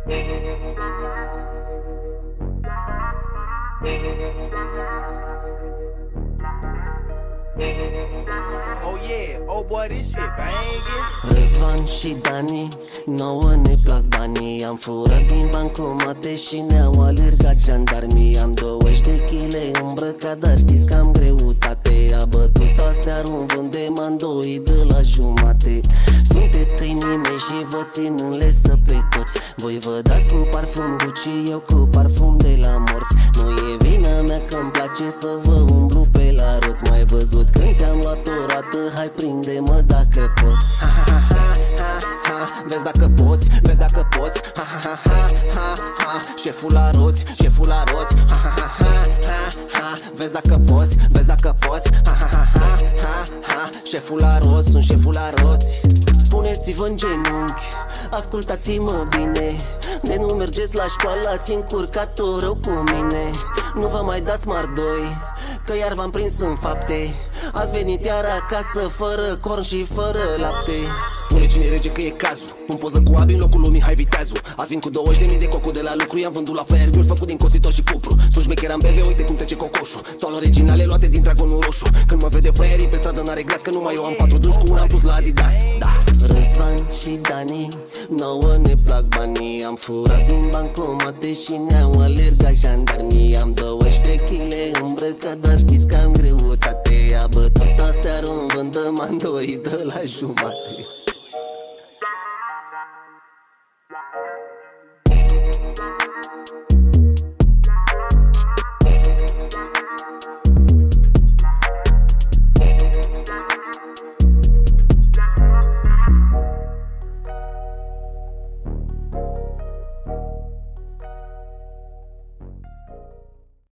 Oh yeah, oh boy, this shit bangin'. Răzvan și Dani, nouă ne plac banii. Am furat din bancomate și ne-au alergat jandarmii. Am 20 de chile îmbrăcat, dar știți că am greutate. A bătut aseară un vânt de mandoi de la jumate. Sunteți câinii mei și vă țin în lesă pe toți. Voi vă dați cu parfum Gucci, eu cu parfum de la morți. Nu e vina mea că-mi place să vă umblu pe la roți. Mai văzut când ți-am luat o rată, hai prinde-mă dacă poți. Ha ha ha ha ha, vezi dacă poți, vezi dacă poți. Ha ha ha ha ha, șeful la roți, șeful la roți. Ha ha ha ha ha, vezi dacă poți, vezi dacă poți. Ha ha ha ha ha, șeful la roți, sunt șeful la roți. Puneți-vă în genunchi, ascultați-mă bine. De nu mergeți la școală, ați încurcat-o rău cu mine. Nu vă mai dați mardoi, că iar v-am prins în fapte. Ați venit iar acasă, fără corn și fără lapte. Spune cine rege că e cazul. Pun poză cu Abi în locul lui Mihai Viteazu. Azi vin cu 20.000 de cocu de la lucru. I-am vândut la Fairgul, făcut din cositor și cupru. Sunt șmecher, am BV, uite cum trece cocoșul. Țoală originale luate din Dragonul Roșu. Când mă vede fraierii pe stradă n-are gras, că numai eu am 4 duși cu una am pus la Adidas. Da. Răzvan și Dani, nouă ne plac banii. Am furat din bancomate și ne-au alergat jandarmii. Am 20 de chile îmbrăcat, dar știți că am greutate. A bătut aseară un vânt de mandoi de la jumate.